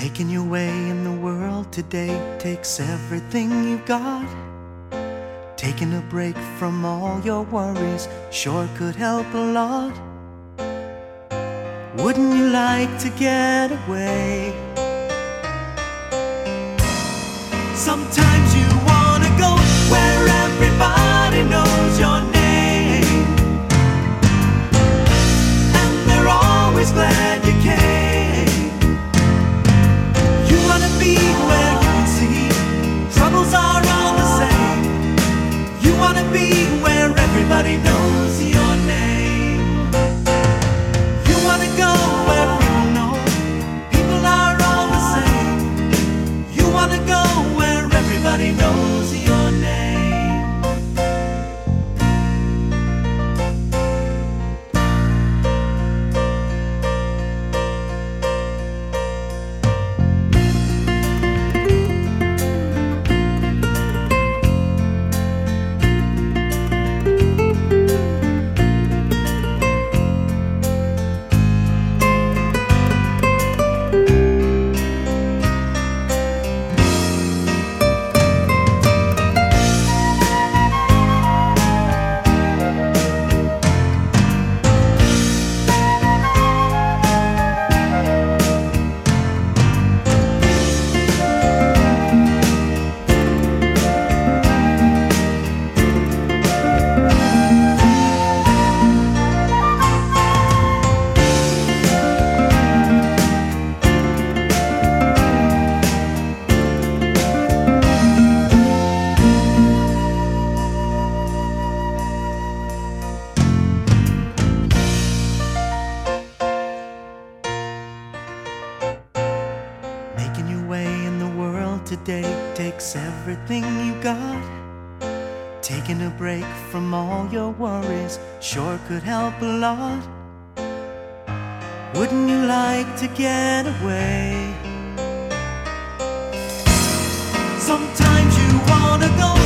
Making your way in the world today takes everything you've got. Taking a break from all your worries sure could help a lot. Wouldn't you like to get away? Sometimes you wanna go where everybody knows your name, and they're always glad you came. You wanna be where you can see troubles are all the same. You wanna be where everybody knows your name. You wanna go where people know people are all the same. You wanna go where everybody knows your name. Making your way in the world today takes everything you got. Taking a break from all your worries sure could help a lot. Wouldn't you like to get away? Sometimes you wanna go